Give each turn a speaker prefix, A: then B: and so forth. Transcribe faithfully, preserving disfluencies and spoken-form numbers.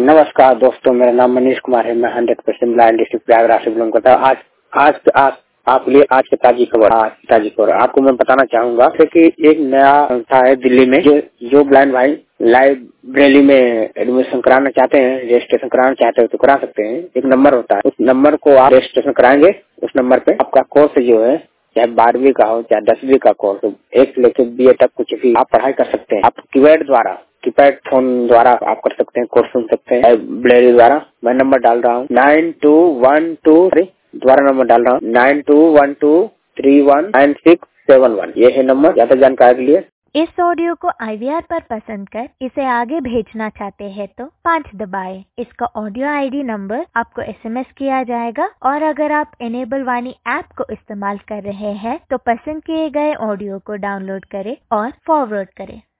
A: नमस्कार दोस्तों, मेरा नाम मनीष कुमार है। मैं hundred percent blind district Prayagraj से बिलोंग करता हूँ। आज आज आज आपके लिए आज की ताजी खबर आज ताजी खबर आपको मैं बताना चाहूंगा कि एक नया संस्था है दिल्ली में, जो जो ब्लाइंड भाई लाइब्रेरी में एडमिशन कराना चाहते हैं, रजिस्ट्रेशन कराना चाहते हो तो करा सकते हैं। एक नंबर होता है, उस नंबर को आप रजिस्ट्रेशन कराएंगे। उस नंबर पे आपका कोर्स जो है, चाहे बारहवीं का हो चाहे दसवीं का कोर्स हो, एक से लेकर बी ए तक कुछ भी आप पढ़ाई कर सकते हैं। आप कीपैड द्वारा कीपैड फोन द्वारा आप कर सकते हैं, कोर्स सुन सकते हैं लाइब्रेरी द्वारा। मैं नंबर डाल रहा हूँ nine two one two three द्वारा नंबर डाल रहा हूँ nine two one two three one nine six seven one. ये है नंबर। ज्यादा जानकारी के लिए
B: इस ऑडियो को आई वी आर पर पसंद कर इसे आगे भेजना चाहते हैं तो पाँच दबाएं। इसका ऑडियो आई डी नंबर आपको एस एम एस किया जाएगा और अगर आप इनेबल वाणी ऐप को इस्तेमाल कर रहे हैं तो पसंद किए गए ऑडियो को डाउनलोड करें और फॉरवर्ड करें।